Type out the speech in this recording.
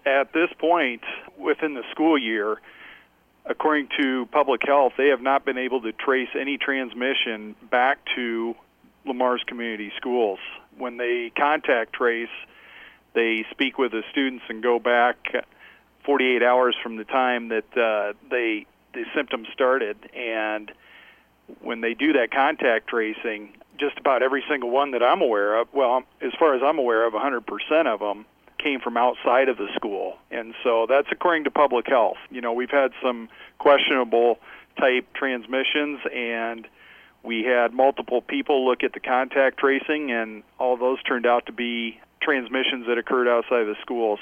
at this point within the school year, according to public health, they have not been able to trace any transmission back to Lamar's community schools. When they contact trace, they speak with the students and go back 48 hours from the time that the symptoms started. And when they do that contact tracing, just about every single one that I'm aware of, well, as far as I'm aware of, 100% of them came from outside of the school. And so that's according to public health. We've had some questionable type transmissions, and we had multiple people look at the contact tracing, and all those turned out to be transmissions that occurred outside of the schools.